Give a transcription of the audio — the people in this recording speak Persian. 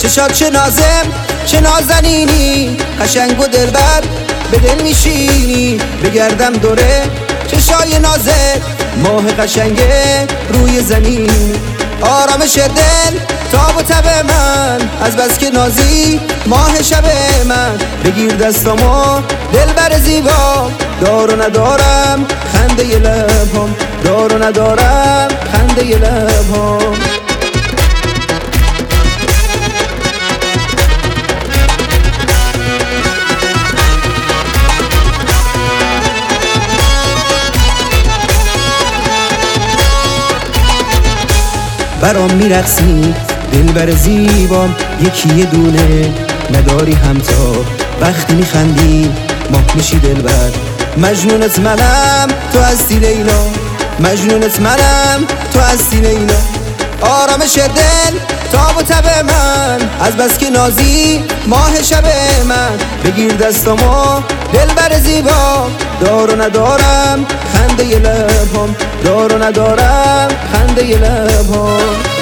چشات چه نازم چه نازنینی، قشنگ و دلبر به دل میشینی. بگردم دوره چشای نازت، ماه قشنگه روی زمین. آرامش دل تاب و تب من، از بس که نازی ماه شب من. بگیر دستامو دلبر زیبا، دار و ندارم خنده لبام، دار و ندارم خنده لبام. برام میرقصی دلبر زیبام، یکی یه دونه نداری همتا. وقتی میخندی ماه میشی دلبر، مجنونت منم تو هستی لیلا، مجنونت منم تو هستی لیلا. آرامش دل تاب و تب من، از بس که نازی ماه شب من. بگیر دستامو دلبر زیبا، دار و ندارم خنده لبام، دار و ندارم خنده لبام.